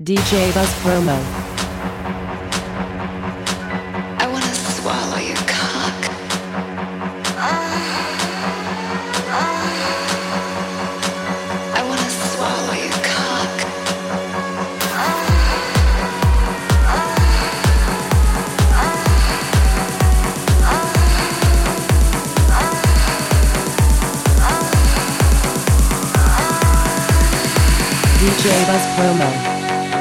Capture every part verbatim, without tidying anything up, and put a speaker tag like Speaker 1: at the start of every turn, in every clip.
Speaker 1: D J Buzz Promo.
Speaker 2: I wanna swallow your cock. I wanna swallow your cock.
Speaker 1: D J Buzz Promo.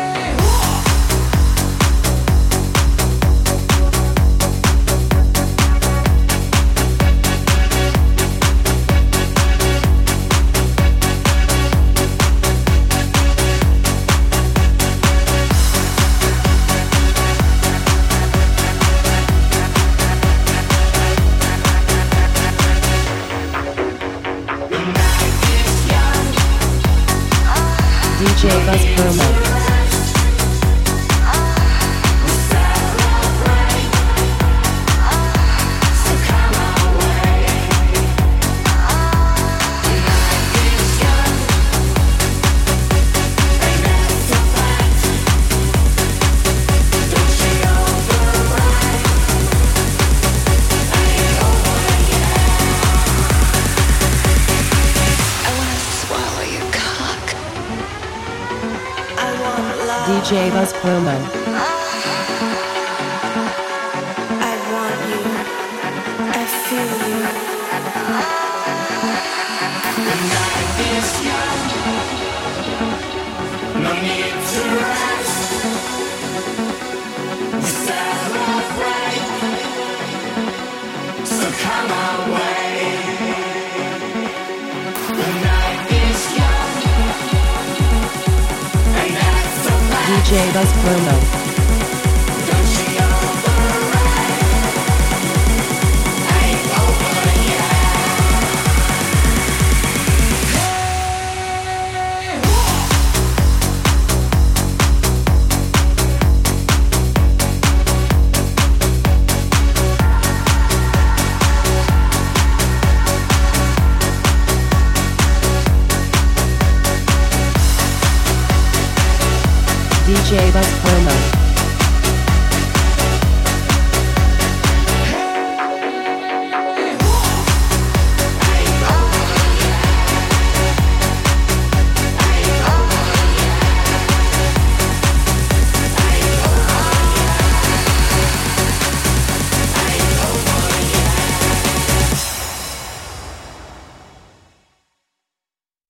Speaker 1: D J Buzz Promo. D J Buzz Promo.
Speaker 2: I want you. I feel you. The night is young. No need to rush. We celebrate. So come our way. The night is young. And that's a fact.
Speaker 1: D J Buzz Promo. D J Buzz Promo.